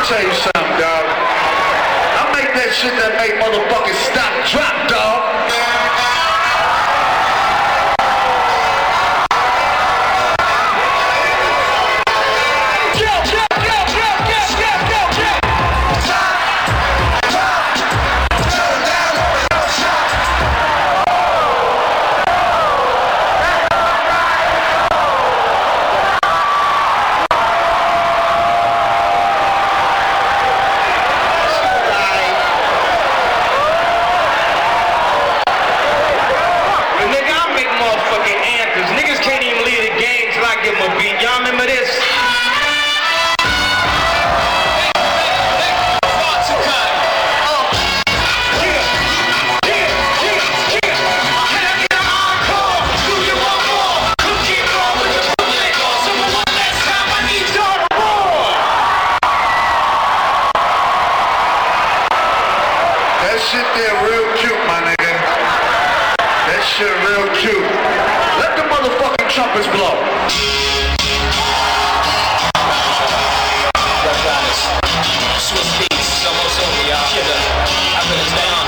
tell you something, dog. I make that shit that make motherfuckers stop, drop, dog. Shit there real cute, my nigga. That shit real cute. Let the motherfucking trumpets blow. Swiss beats, it's almost over, y'all. I put it down.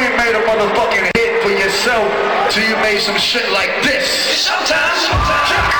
Motherfucking hit for yourself till you made some shit like this. It's showtime.